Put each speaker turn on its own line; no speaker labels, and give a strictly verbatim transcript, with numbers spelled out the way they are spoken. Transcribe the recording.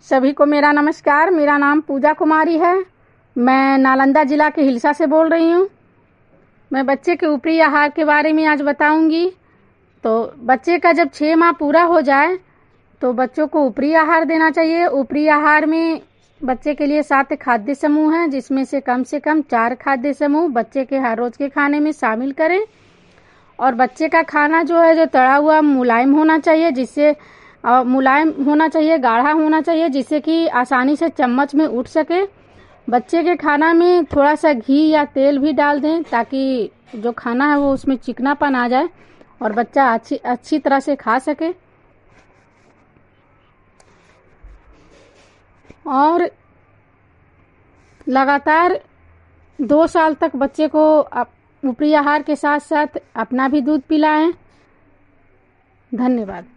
सभी को मेरा नमस्कार। मेरा नाम पूजा कुमारी है। मैं नालंदा जिला के हिलसा से बोल रही हूँ। मैं बच्चे के ऊपरी आहार के बारे में आज बताऊंगी। तो बच्चे का जब छः माह पूरा हो जाए तो बच्चों को ऊपरी आहार देना चाहिए। ऊपरी आहार में बच्चे के लिए सात खाद्य समूह हैं, जिसमें से कम से कम चार खाद्य समूह बच्चे के हर रोज के खाने में शामिल करें। और बच्चे का खाना जो है जो तड़ा हुआ मुलायम होना चाहिए, जिससे मुलायम होना चाहिए, गाढ़ा होना चाहिए, जिससे कि आसानी से चम्मच में उठ सके। बच्चे के खाना में थोड़ा सा घी या तेल भी डाल दें ताकि जो खाना है वो उसमें चिकनापन आ जाए और बच्चा अच्छी अच्छी तरह से खा सके। और लगातार दो साल तक बच्चे को ऊपरी आहार के साथ साथ अपना भी दूध पिलाएं। धन्यवाद।